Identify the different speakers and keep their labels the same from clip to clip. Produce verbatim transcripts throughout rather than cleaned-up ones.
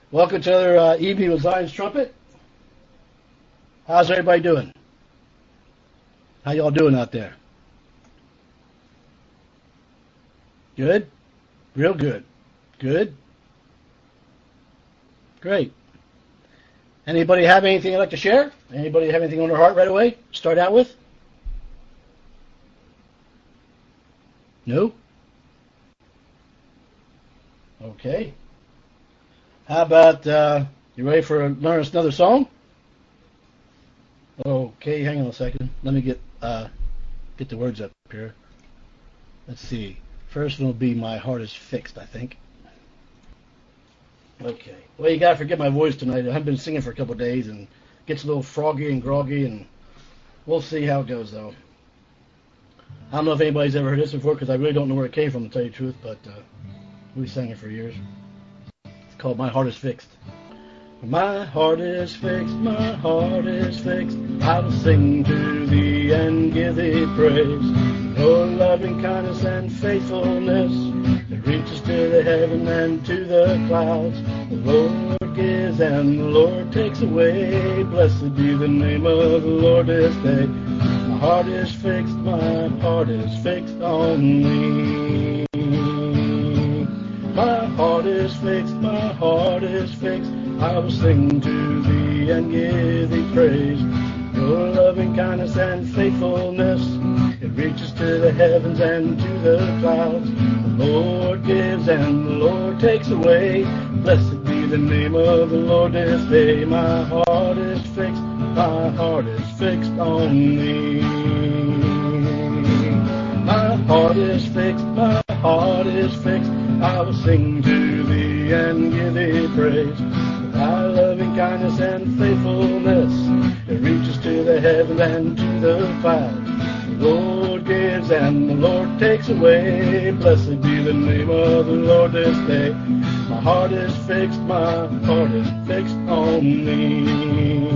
Speaker 1: Welcome to another uh, evening with Zion's Trumpet. How's everybody doing? How y'all doing out there? Good? Real good. Good? Great. Anybody have anything they'd like to share? Anybody have anything on their heart right away? Start out with? No? Okay. How about, uh, you ready for learn us another song? Okay, hang on a second. Let me get uh, get the words up here. Let's see. First one will be My Heart is Fixed, I think. Okay. Well, you got to forget my voice tonight. I haven't been singing for a couple of days, and it gets a little froggy and groggy, and we'll see how it goes, though. I don't know if anybody's ever heard this before, because I really don't know where it came from, to tell you the truth, but uh, we sang it for years. It's called My Heart is Fixed. My heart is fixed, my heart is fixed. I will sing to thee and give thee praise. Your loving kindness and faithfulness, it reaches to the heaven and to the clouds. The Lord gives and the Lord takes away. Blessed be the name of the Lord this day. My heart is fixed, my heart is fixed on thee. My heart is fixed, my heart is fixed. I will sing to thee and give thee praise. Your loving kindness and faithfulness, it reaches to the heavens and to the clouds. The Lord gives and the Lord takes away. Blessed be the name of the Lord this day. My heart is fixed, my heart is fixed on thee. My heart is fixed, my heart is fixed. I will sing to thee and give thee praise. Thy loving kindness and faithfulness, it reaches to the heavens and to the clouds. The Lord gives and the Lord takes away. Blessed be the name of the Lord this day. My heart is fixed, my heart is fixed on thee.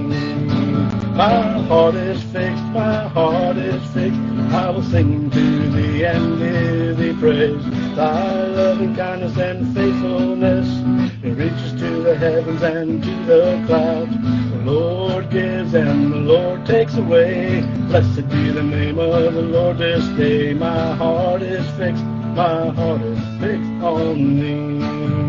Speaker 1: My heart is fixed, my heart is fixed. I will sing to thee and give thee praise. Thy loving kindness and faithfulness, it reaches to the heavens and to the clouds. The Lord gives and the Lord takes away. Blessed be the name of the Lord this day. My heart is fixed, my heart is fixed on thee.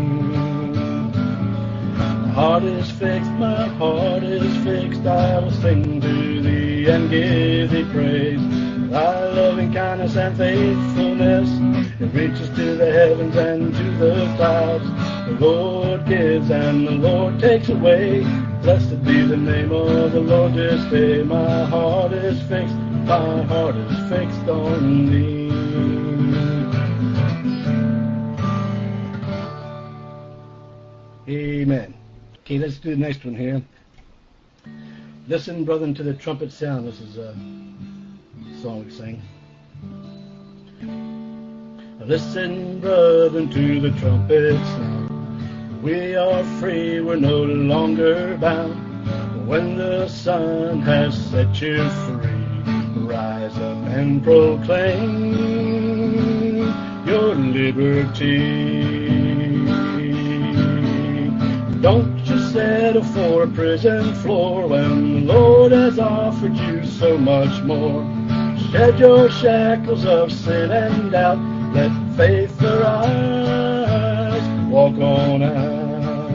Speaker 1: My heart is fixed, my heart is fixed. I will sing to thee and give thee praise. Thy loving kindness and faithfulness, it reaches to the heavens and to the clouds. The Lord gives and the Lord takes away. Blessed be the name of the Lord this day. My heart is fixed, my heart is fixed on thee. Amen. Okay, let's do the next one here. Listen, brethren, to the trumpet sound. This is a song we sing. Listen, brethren, to the trumpet sound. We are free, we're no longer bound. When the sun has set you free, rise up and proclaim your liberty. Don't you settle for a prison floor when the Lord has offered you so much more. Shed your shackles of sin and doubt. Let faith arise. Walk on out.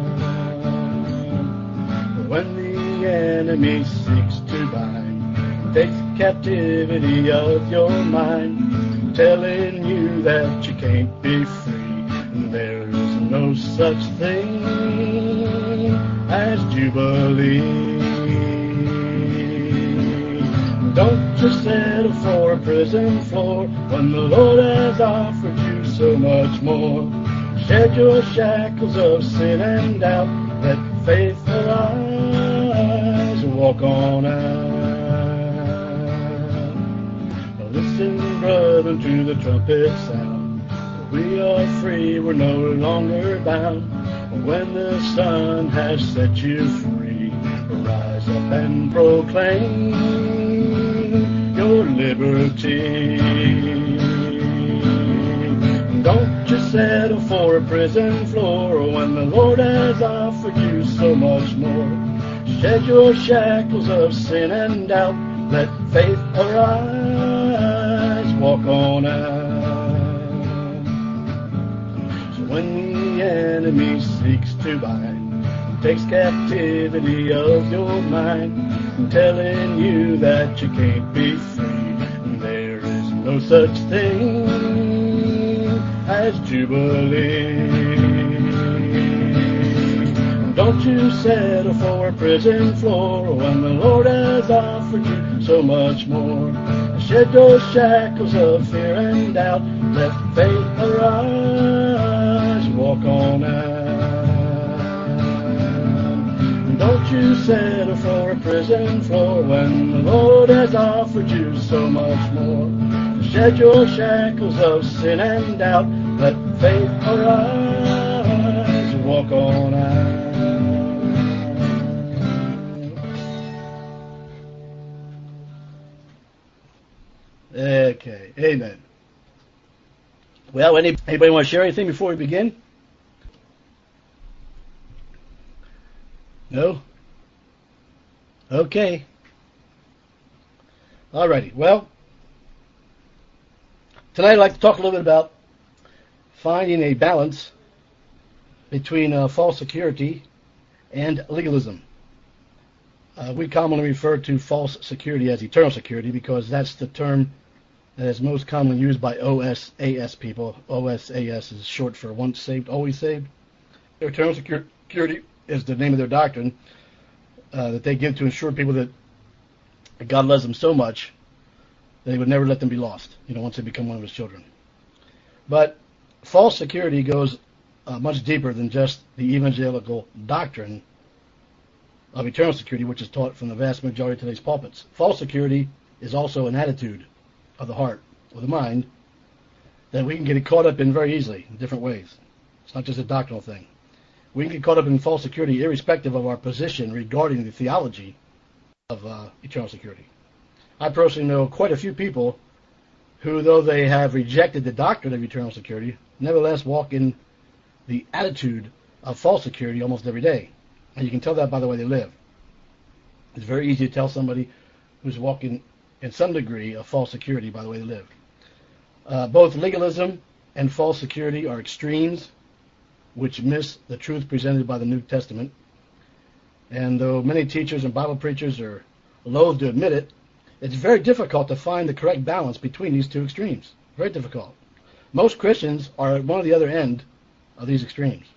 Speaker 1: When the enemy seeks to bind, takes captivity of your mind, telling you that you can't be free. There's no such thing as Jubilee. Don't just settle for a prison floor when the Lord has offered you so much more. Shed your shackles of sin and doubt. Let faith arise. Walk on out. Listen, brethren, to the trumpet sound. We are free, we're no longer bound. When the sun has set you free, rise up and proclaim your liberty. Don't just settle for a prison floor when the Lord has has offered you so much more. Shed your shackles of sin and doubt. Let faith arise. Walk on out. So when the enemy seeks to bind, takes captivity of your mind, telling you that you can't be free, there is no such thing as Jubilee. Don't you settle for a prison floor when the Lord has offered you so much more. Shed those shackles of fear and doubt. Let faith arise. Walk on out. Don't you settle for a prison floor when the Lord has offered you so much more. Shed your shackles of sin and doubt. Let faith arise. Walk on out. Okay, amen. Well, any, anybody want to share anything before we begin? No? Okay. Alrighty, well, tonight I'd like to talk a little bit about finding a balance between uh, false security and legalism. Uh, we commonly refer to false security as eternal security because that's the term that is most commonly used by O S A S people. O S A S is short for once saved, always saved. Eternal security is the name of their doctrine uh, that they give to ensure people that God loves them so much that He would never let them be lost, you know, once they become one of His children. But false security goes uh, much deeper than just the evangelical doctrine of eternal security, which is taught from the vast majority of today's pulpits. False security is also an attitude of the heart or the mind that we can get caught up in very easily in different ways. It's not just a doctrinal thing. We can get caught up in false security irrespective of our position regarding the theology of uh, eternal security. I personally know quite a few people who, though they have rejected the doctrine of eternal security, nevertheless walk in the attitude of false security almost every day. And you can tell that by the way they live. It's very easy to tell somebody who's walking in some degree of false security by the way they live. Uh, both legalism and false security are extremes which miss the truth presented by the New Testament. And though many teachers and Bible preachers are loath to admit it, it's very difficult to find the correct balance between these two extremes. Very difficult. Most Christians are at one or the other end of these extremes.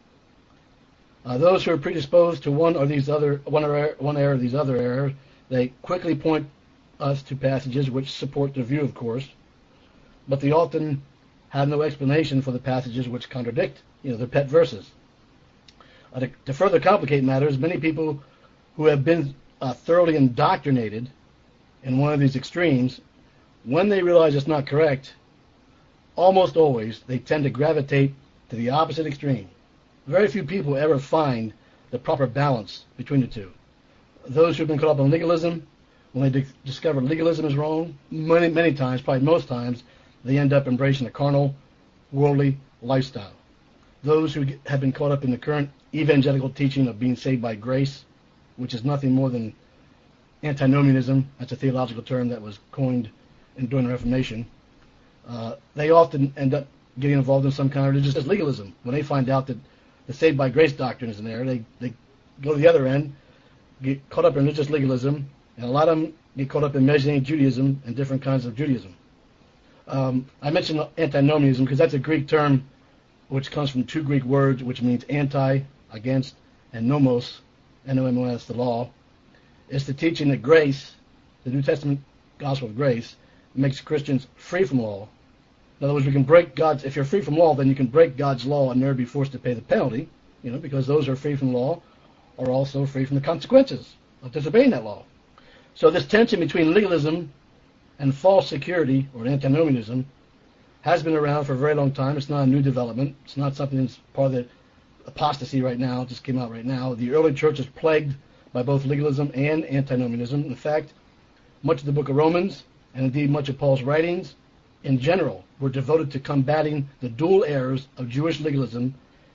Speaker 1: Uh, those who are predisposed to one or these other one or one error or these other errors, they quickly point us to passages which support their view, of course, but they often have no explanation for the passages which contradict, you know, their pet verses. Uh, to, to further complicate matters, many people who have been uh, thoroughly indoctrinated in one of these extremes, when they realize it's not correct, almost always they tend to gravitate to the opposite extreme. Very few people ever find the proper balance between the two. Those who have been caught up in legalism, when they di- discover legalism is wrong, many, many times, probably most times, they end up embracing a carnal, worldly lifestyle. Those who get, have been caught up in the current evangelical teaching of being saved by grace, which is nothing more than antinomianism, that's a theological term that was coined in, during the Reformation, uh, they often end up getting involved in some kind of religious legalism. When they find out that the saved by grace doctrine is in there, they, they go to the other end, get caught up in religious legalism, and a lot of them get caught up in Messianic Judaism and different kinds of Judaism. Um, I mentioned antinomianism because that's a Greek term which comes from two Greek words which means anti, against, and nomos, N O M O S, the law. It's the teaching that grace, the New Testament gospel of grace, makes Christians free from law. In other words, we can break God's, if you're free from law, then you can break God's law and never be forced to pay the penalty, you know, because those who are free from law are also free from the consequences of disobeying that law. So this tension between legalism and false security, or antinomianism, has been around for a very long time. It's not a new development. It's not something that's part of the apostasy right now. It just came out right now. The early church is plagued by both legalism and antinomianism. In fact, much of the book of Romans, and indeed much of Paul's writings, in general, were devoted to combating the dual errors of Jewish legalism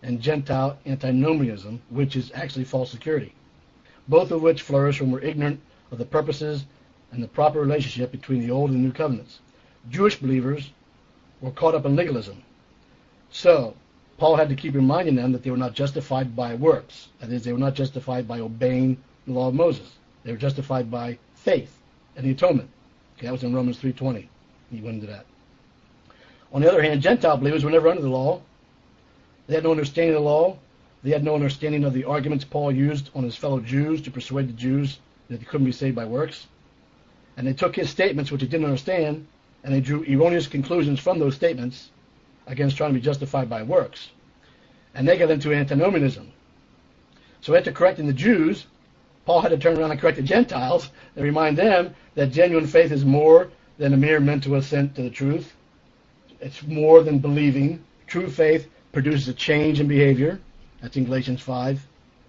Speaker 1: and Gentile antinomianism, which is actually false security, both of which flourish when we're ignorant of the purposes and the proper relationship between the Old and New Covenants. Jewish believers were caught up in legalism. So, Paul had to keep reminding them that they were not justified by works. That is, they were not justified by obeying the law of Moses. They were justified by faith and the atonement. Okay, that was in Romans three twenty. He went into that. On the other hand, Gentile believers were never under the law. They had no understanding of the law. They had no understanding of the arguments Paul used on his fellow Jews to persuade the Jews that they couldn't be saved by works. And they took his statements, which they didn't understand, and they drew erroneous conclusions from those statements against trying to be justified by works. And they got into antinomianism. So after correcting the Jews, Paul had to turn around and correct the Gentiles and remind them that genuine faith is more than a mere mental assent to the truth. It's more than believing. True faith produces a change in behavior. That's in Galatians five.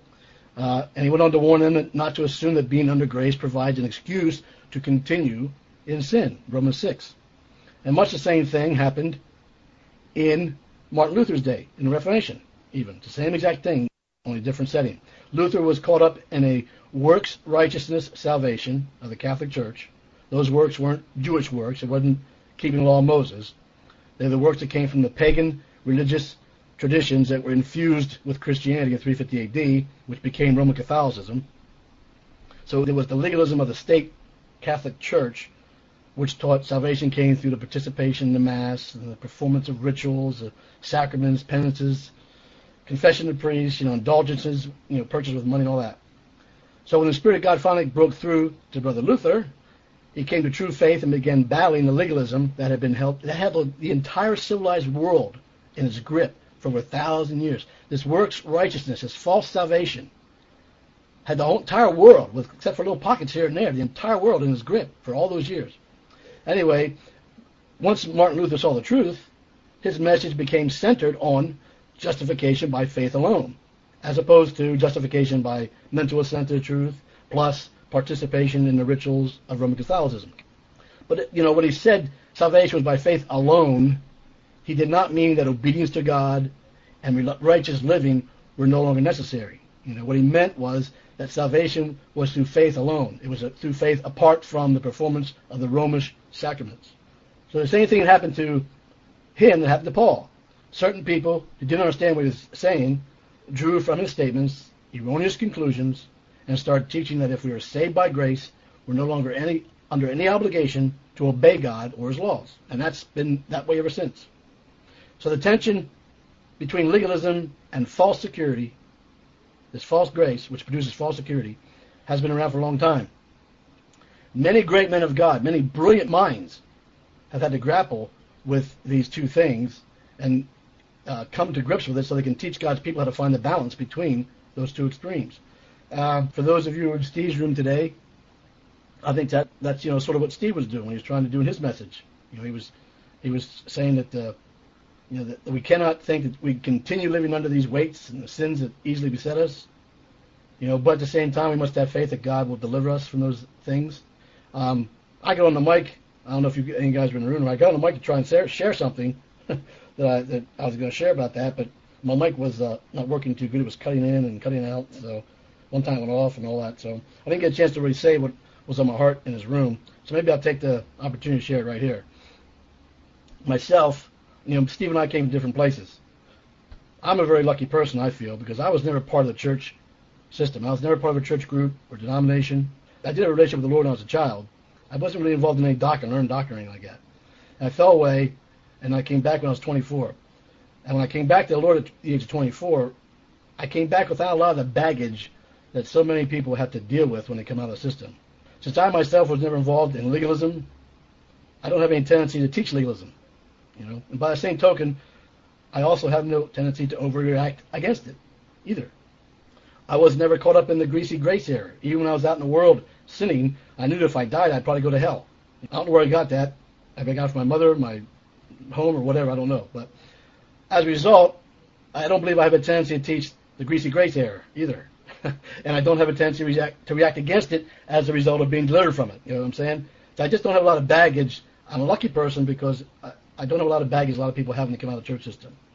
Speaker 1: Uh, and he went on to warn them not to assume that being under grace provides an excuse to continue in sin, Romans six. And much the same thing happened in Martin Luther's day, in the Reformation, even. It's the same exact thing, only a different setting. Luther was caught up in a works righteousness salvation of the Catholic Church. Those works weren't Jewish works. It wasn't keeping the law of Moses. They're the works that came from the pagan religious traditions that were infused with Christianity in three fifty A D, which became Roman Catholicism. So there was the legalism of the state Catholic Church, which taught salvation came through the participation in the Mass, and the performance of rituals, the sacraments, penances, confession of priests, you know, indulgences, you know, purchased with money and all that. So when the Spirit of God finally broke through to Brother Luther, he came to true faith and began battling the legalism that had been held, that had the entire civilized world in its grip for over a thousand years. This works righteousness, this false salvation, had the whole entire world, with except for little pockets here and there, the entire world in his grip for all those years. Anyway, once Martin Luther saw the truth, his message became centered on justification by faith alone, as opposed to justification by mental assent to the truth, plus participation in the rituals of Roman Catholicism. But, you know, when he said salvation was by faith alone, he did not mean that obedience to God and righteous living were no longer necessary. You know, what he meant was that salvation was through faith alone. It was a, through faith apart from the performance of the Romish sacraments. So the same thing that happened to him that happened to Paul. Certain people who didn't understand what he was saying drew from his statements erroneous conclusions and started teaching that if we are saved by grace, we're no longer any under any obligation to obey God or his laws. And that's been that way ever since. So the tension between legalism and false security, this false grace, which produces false security, has been around for a long time. Many great men of God, many brilliant minds have had to grapple with these two things and uh, come to grips with it so they can teach God's people how to find the balance between those two extremes. Uh, for those of you in Steve's room today, I think that that's you know sort of what Steve was doing when he was trying to do in his message. You know, he was he was saying that uh, you know that we cannot think that we continue living under these weights and the sins that easily beset us. You know, but at the same time, we must have faith that God will deliver us from those things. Um, I got on the mic. I don't know if you any guys were in the room. I got on the mic to try and share, share something that I that I was going to share about that, but my mic was uh, not working too good. It was cutting in and cutting out. So one time it went off and all that. So I didn't get a chance to really say what was on my heart in his room. So maybe I'll take the opportunity to share it right here. Myself, you know, Steve and I came from different places. I'm a very lucky person, I feel, because I was never part of the church system. I was never part of a church group or denomination. I did have a relationship with the Lord when I was a child. I wasn't really involved in any doctrine, learned doctrine or anything like that. And I fell away, and I came back when I was twenty-four. And when I came back to the Lord at the age of twenty-four, I came back without a lot of the baggage that so many people have to deal with when they come out of the system. Since I myself was never involved in legalism, I don't have any tendency to teach legalism. You know, and by the same token, I also have no tendency to overreact against it either. I was never caught up in the greasy grace era. Even when I was out in the world sinning, I knew that if I died, I'd probably go to hell. I don't know where I got that. If I got it from my mother, my home, or whatever, I don't know. But as a result, I don't believe I have a tendency to teach the greasy grace era either. And I don't have a tendency to react, to react against it as a result of being delivered from it. You know what I'm saying? So I just don't have a lot of baggage. I'm a lucky person because I, I don't have a lot of baggage a lot of people have when they come out of the church system.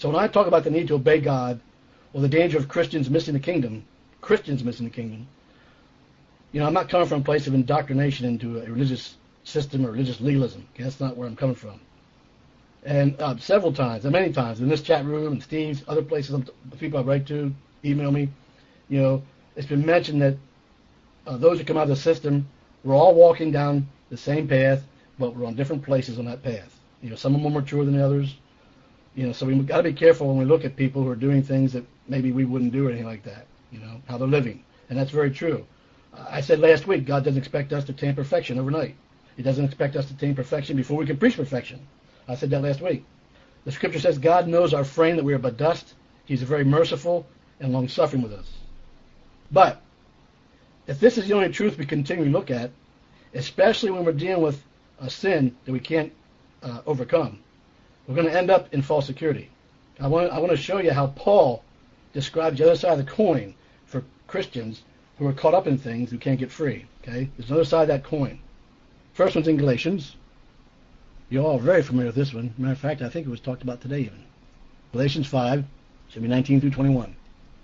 Speaker 1: So when I talk about the need to obey God, or the danger of Christians missing the kingdom, Christians missing the kingdom, you know, I'm not coming from a place of indoctrination into a religious system or religious legalism. Okay, that's not where I'm coming from. And uh, several times, and many times, in this chat room and Steve's, other places, I'm, the people I write to, email me, you know, it's been mentioned that uh, those who come out of the system, we're all walking down the same path, but we're on different places on that path. You know, some are more mature than the others. You know, so we've got to be careful when we look at people who are doing things that maybe we wouldn't do or anything like that, you know, how they're living. And that's very true. Uh, I said last week, God doesn't expect us to attain perfection overnight. He doesn't expect us to attain perfection before we can preach perfection. I said that last week. The scripture says God knows our frame, that we are but dust. He's very merciful and long-suffering with us. But if this is the only truth we continue to look at, especially when we're dealing with a sin that we can't uh, overcome, we're going to end up in false security. I want, I want to show you how Paul describes the other side of the coin for Christians who are caught up in things who can't get free. Okay, there's another side of that coin. First one's in Galatians. You're all very familiar with this one. Matter of fact, I think it was talked about today even. Galatians five, should be nineteen through twenty-one.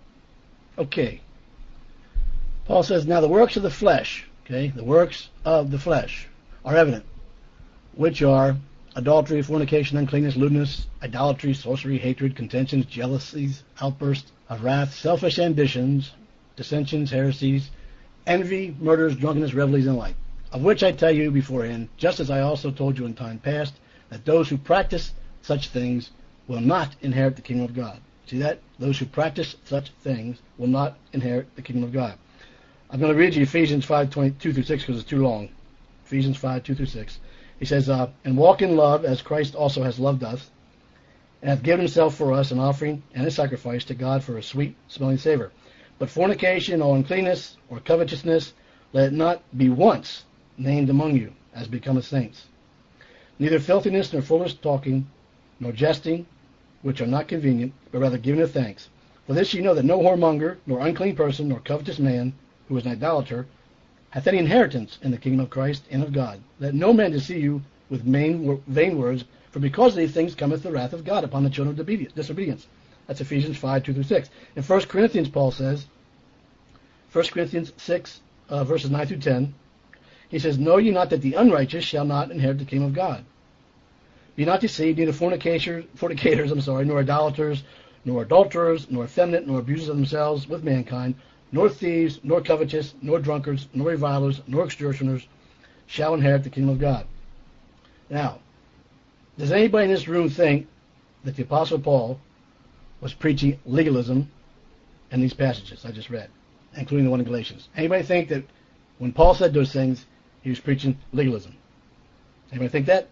Speaker 1: Okay. Paul says, now the works of the flesh, okay, the works of the flesh are evident, which are adultery, fornication, uncleanness, lewdness, idolatry, sorcery, hatred, contentions, jealousies, outbursts of wrath, selfish ambitions, dissensions, heresies, envy, murders, drunkenness, revelries, and the like, of which I tell you beforehand, just as I also told you in time past, that those who practice such things will not inherit the kingdom of God. See that? Those who practice such things will not inherit the kingdom of God. I'm going to read you Ephesians five, twenty-two through six because it's too long. Ephesians five, two through six. He says, uh, and walk in love as Christ also has loved us, and hath given himself for us an offering and a sacrifice to God for a sweet-smelling savor. But fornication or uncleanness or covetousness, let it not be once named among you, as becometh saints. Neither filthiness, nor foolish talking, nor jesting, which are not convenient, but rather giving of thanks. For this ye know that no whoremonger, nor unclean person, nor covetous man, who is an idolater, hath any inheritance in the kingdom of Christ and of God. Let no man deceive you with vain, vain words, for because of these things cometh the wrath of God upon the children of disobedience. That's Ephesians five, two through six. In First Corinthians, Paul says, First Corinthians six, uh, verses nine through ten, he says, know ye not that the unrighteous shall not inherit the kingdom of God? Be not deceived, neither fornicators, fornicators, I'm sorry, nor idolaters, nor adulterers, nor effeminate, nor abusers of themselves with mankind, nor thieves, nor covetous, nor drunkards, nor revilers, nor extortioners shall inherit the kingdom of God. Now, does anybody in this room think that the Apostle Paul was preaching legalism in these passages I just read, including the one in Galatians? Anybody think that when Paul said those things, he was preaching legalism? Anybody think that?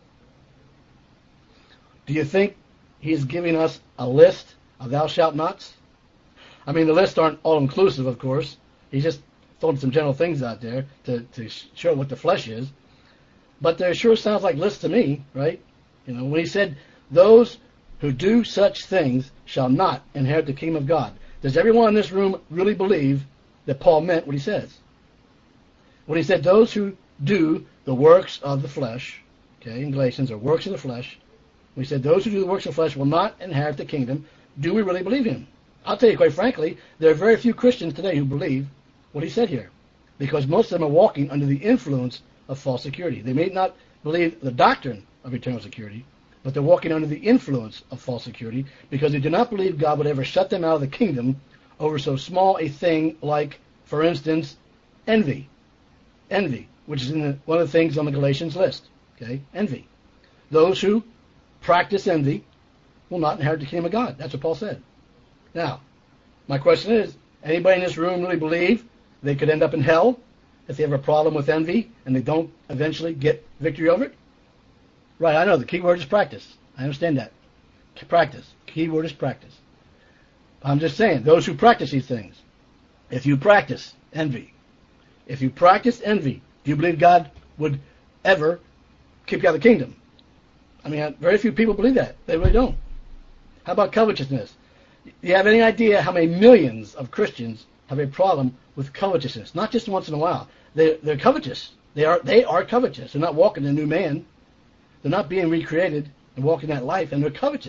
Speaker 1: Do you think he is giving us a list of thou shalt nots? I mean, the lists aren't all-inclusive, of course. He's just throwing some general things out there to, to show what the flesh is. But there sure sounds like lists to me, right? You know, when he said, those who do such things shall not inherit the kingdom of God. Does everyone in this room really believe that Paul meant what he says? When he said, those who do the works of the flesh, okay, in Galatians, or works of the flesh, when he said, those who do the works of the flesh will not inherit the kingdom, do we really believe him? I'll tell you quite frankly, there are very few Christians today who believe what he said here, because most of them are walking under the influence of false security. They may not believe the doctrine of eternal security, but they're walking under the influence of false security because they do not believe God would ever shut them out of the kingdom over so small a thing like, for instance, envy. Envy, which is in the, one of the things on the Galatians list. Okay, envy. Those who practice envy will not inherit the kingdom of God. That's what Paul said. Now, my question is, anybody in this room really believe they could end up in hell if they have a problem with envy and they don't eventually get victory over it? Right, I know. The key word is practice. I understand that. Practice. Key word is practice. I'm just saying, those who practice these things, if you practice envy, if you practice envy, do you believe God would ever keep you out of the kingdom? I mean, very few people believe that. They really don't. How about covetousness? Do you have any idea how many millions of Christians have a problem with covetousness? Not just once in a while. They're, they're covetous. They are, they are covetous. They're not walking a new man. They're not being recreated and walking that life, and they're covetous.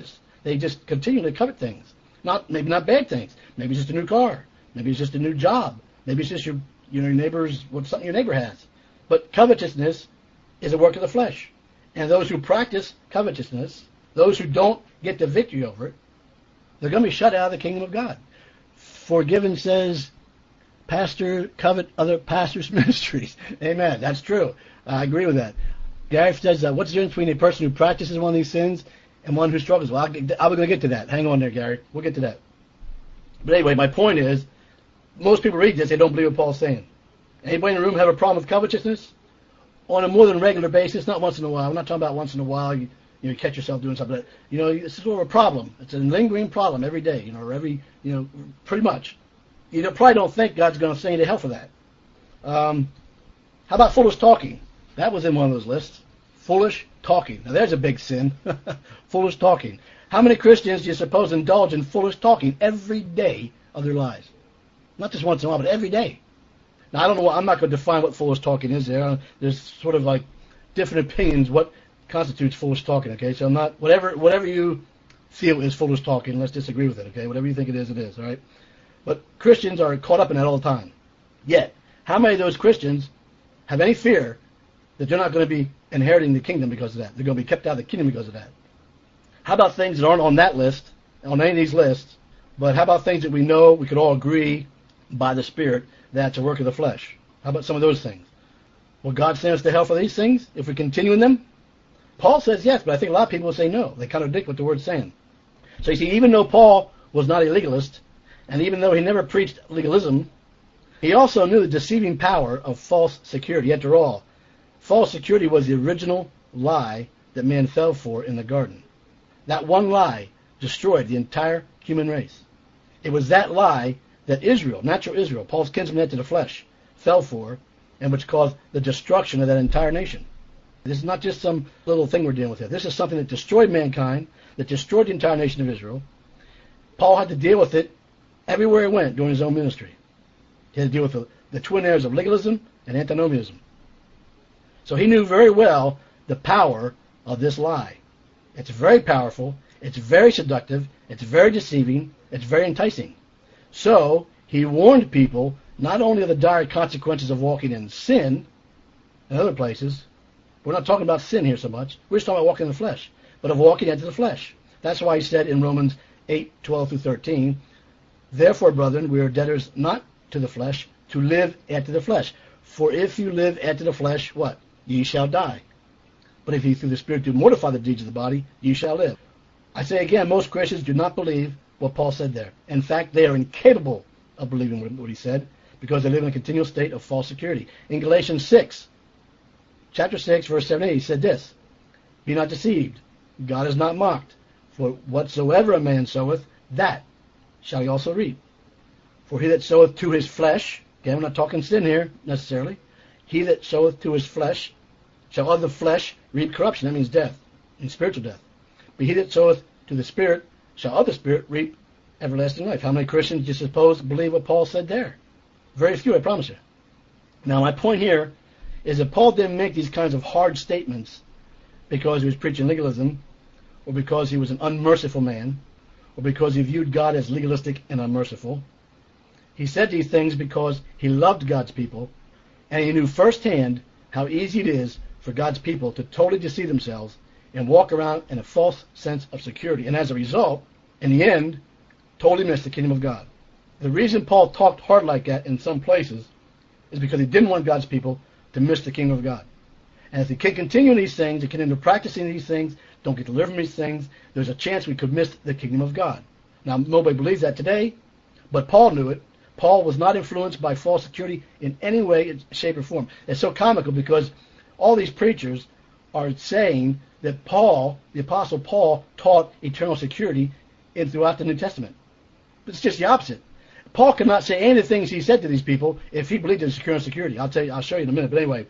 Speaker 1: They just continue to covet things. Not maybe not bad things. Maybe it's just a new car. Maybe it's just a new job. Maybe it's just your you know your neighbor's what something your neighbor has. But covetousness is a work of the flesh. And those who practice covetousness, those who don't get the victory over it, they're going to be shut out of the kingdom of God. For Given says, pastor covet other pastors' ministries. Amen. That's true. I agree with that. Gary says, uh, what's the difference between a person who practices one of these sins and one who struggles? Well, I'm going to get to that. Hang on there, Gary. We'll get to that. But anyway, my point is, most people read this, they don't believe what Paul's saying. Anybody in the room have a problem with covetousness? On a more than regular basis, not once in a while. I'm not talking about once in a while, you, you know, catch yourself doing something. But, you know, this is sort of a problem. It's a lingering problem every day, you know, or every, you know, pretty much. You know, probably don't think God's going to send you to hell for that. Um, how about foolish talking? That was in one of those lists. Foolish talking. Now, there's a big sin. Foolish talking. How many Christians do you suppose indulge in foolish talking every day of their lives? Not just once in a while, but every day. Now, I don't know what, I'm not going to define what foolish talking is there. There's sort of like different opinions what constitutes foolish talking, okay? So I'm not, whatever whatever you feel is foolish talking, let's disagree with it, okay? Whatever you think it is, it is, all right? But Christians are caught up in that all the time. Yet, how many of those Christians have any fear that they're not going to be inheriting the kingdom because of that? They're going to be kept out of the kingdom because of that. How about things that aren't on that list, on any of these lists, but how about things that we know we could all agree by the Spirit that's a work of the flesh? How about some of those things? Will God send us to hell for these things if we continue in them? Paul says yes, but I think a lot of people will say no. They contradict what the word's saying. So you see, even though Paul was not a legalist, and even though he never preached legalism, he also knew the deceiving power of false security. After all, false security was the original lie that man fell for in the garden. That one lie destroyed the entire human race. It was that lie that Israel, natural Israel, Paul's kinsman after the flesh, fell for, and which caused the destruction of that entire nation. This is not just some little thing we're dealing with here. This is something that destroyed mankind, that destroyed the entire nation of Israel. Paul had to deal with it everywhere he went during his own ministry. He had to deal with the, the twin errors of legalism and antinomianism. So he knew very well the power of this lie. It's very powerful, it's very seductive, it's very deceiving, it's very enticing. So he warned people not only of the dire consequences of walking in sin in other places. We're not talking about sin here so much. We're just talking about walking in the flesh, but of walking into the flesh. That's why he said in Romans eight, twelve through thirteen, therefore, brethren, we are debtors not to the flesh, to live after the flesh. For if you live after the flesh, what? Ye shall die. But if ye through the Spirit do mortify the deeds of the body, ye shall live. I say again, most Christians do not believe what Paul said there. In fact, they are incapable of believing what he said because they live in a continual state of false security. In Galatians six, chapter six, verse seven, eight, he said this, be not deceived, God is not mocked, for whatsoever a man soweth, that shall he also reap. For he that soweth to his flesh, again, we're not talking sin here necessarily, he that soweth to his flesh shall of the flesh reap corruption. That means death, means spiritual death. But he that soweth to the Spirit shall of the Spirit reap everlasting life. How many Christians do you suppose believe what Paul said there? Very few, I promise you. Now, my point here is that Paul didn't make these kinds of hard statements because he was preaching legalism, or because he was an unmerciful man, or because he viewed God as legalistic and unmerciful. He said these things because he loved God's people, and he knew firsthand how easy it is for God's people to totally deceive themselves and walk around in a false sense of security, and as a result, in the end, totally miss the kingdom of God. The reason Paul talked hard like that in some places is because he didn't want God's people to miss the kingdom of God. And if they can continue these things, they continue practicing these things, don't get delivered from these things, there's a chance we could miss the kingdom of God. Now, nobody believes that today, but Paul knew it. Paul was not influenced by false security in any way, shape, or form. It's so comical because all these preachers are saying that Paul, the Apostle Paul, taught eternal security in throughout the New Testament. But it's just the opposite. Paul could not say any of the things he said to these people if he believed in secure security. I'll tell you, I'll show you in a minute. But anyway,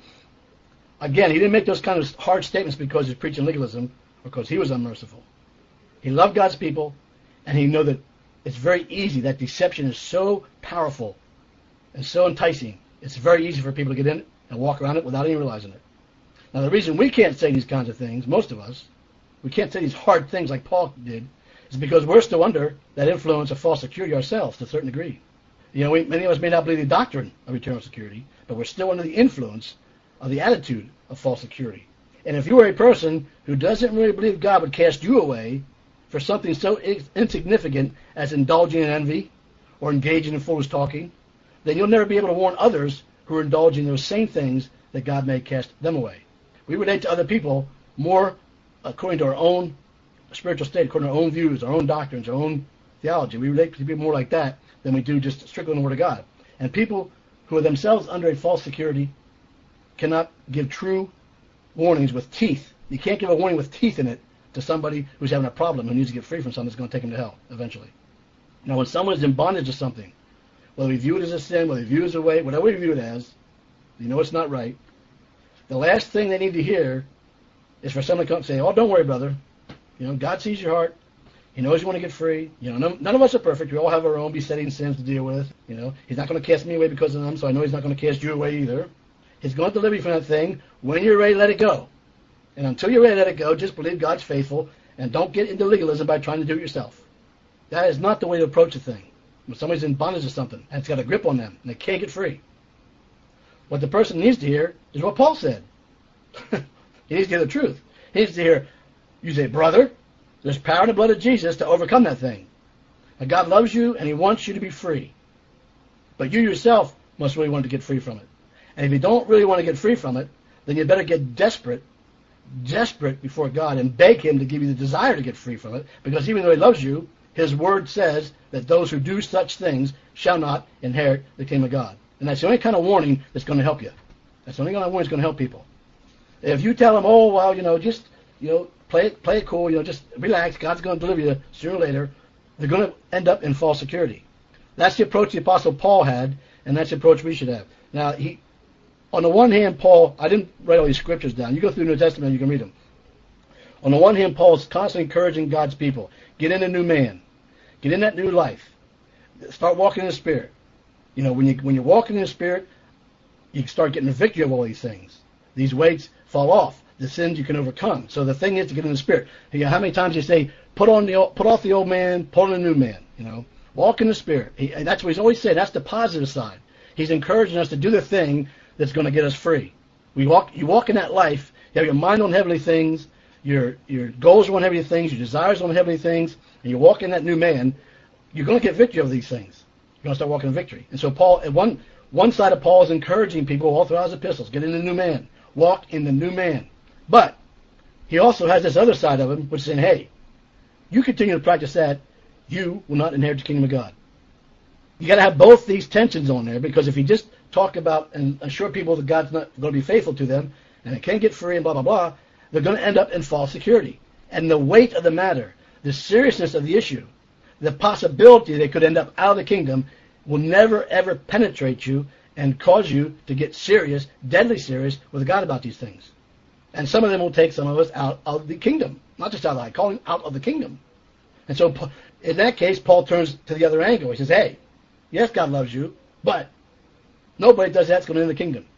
Speaker 1: again, he didn't make those kind of hard statements because he was preaching legalism or because he was unmerciful. He loved God's people, and he knew that it's very easy. That deception is so powerful and so enticing. It's very easy for people to get in it and walk around it without even realizing it. Now, the reason we can't say these kinds of things, most of us, we can't say these hard things like Paul did, It's because we're still under that influence of false security ourselves to a certain degree. You know, we, many of us may not believe the doctrine of eternal security, but we're still under the influence of the attitude of false security. And if you are a person who doesn't really believe God would cast you away for something so insignificant as indulging in envy or engaging in foolish talking, then you'll never be able to warn others who are indulging in those same things that God may cast them away. We relate to other people more according to our own spiritual state, according to our own views, our own doctrines, our own theology. We relate to people more like that than we do just strictly on the Word of God. And people who are themselves under a false security cannot give true warnings with teeth. You can't give a warning with teeth in it to somebody who's having a problem, who needs to get free from something that's going to take him to hell eventually. Now, when someone is in bondage to something, whether we view it as a sin, whether we view it as a way, whatever we view it as, you know it's not right, the last thing they need to hear is for someone to come and say, oh, don't worry, brother. You know, God sees your heart. He knows you want to get free. You know, none, none of us are perfect. We all have our own besetting sins to deal with. You know, He's not going to cast me away because of them, so I know He's not going to cast you away either. He's going to deliver you from that thing. When you're ready, let it go. And until you're ready to let it go, just believe God's faithful and don't get into legalism by trying to do it yourself. That is not the way to approach a thing. When somebody's in bondage to something and it's got a grip on them and they can't get free, what the person needs to hear is what Paul said. He needs to hear the truth. He needs to hear, you say, brother, there's power in the blood of Jesus to overcome that thing. And God loves you and He wants you to be free. But you yourself must really want to get free from it. And if you don't really want to get free from it, then you better get desperate, desperate before God and beg Him to give you the desire to get free from it. Because even though He loves you, His Word says that those who do such things shall not inherit the kingdom of God. And that's the only kind of warning that's going to help you. That's the only kind of warning that's going to help people. If you tell them, oh, well, you know, just, you know, play it, play it cool, you know, just relax, God's going to deliver you sooner or later, they're going to end up in false security. That's the approach the Apostle Paul had, and that's the approach we should have. Now, he, on the one hand, Paul, I didn't write all these scriptures down. You go through the New Testament, you can read them. On the one hand, Paul's constantly encouraging God's people, get in a new man, get in that new life, start walking in the Spirit. You know, when you when you're walking in the Spirit, you start getting the victory of all these things. These weights fall off. The sins you can overcome. So the thing is to get in the Spirit. You know, how many times you say, put on the old, put off the old man, put on the new man. You know, walk in the Spirit. He, and that's what he's always said. That's the positive side. He's encouraging us to do the thing that's going to get us free. We walk. You walk in that life. You have your mind on heavenly things. Your your goals are on heavenly things. Your desires are on heavenly things. And you walk in that new man. You're going to get victory over these things. You're going to start walking in victory. And so Paul, at one one side of Paul is encouraging people all throughout his epistles, get in the new man. Walk in the new man. But he also has this other side of him, which is saying, hey, you continue to practice that, you will not inherit the kingdom of God. You got to have both these tensions on there, because if you just talk about and assure people that God's not going to be faithful to them, and they can't get free and blah, blah, blah, they're going to end up in false security. And the weight of the matter, the seriousness of the issue, the possibility they could end up out of the kingdom will never, ever penetrate you and cause you to get serious, deadly serious with God about these things. And some of them will take some of us out of the kingdom. Not just out of the calling, out of the kingdom. And so in that case, Paul turns to the other angle. He says, hey, yes, God loves you, but nobody does that's going to enter the kingdom.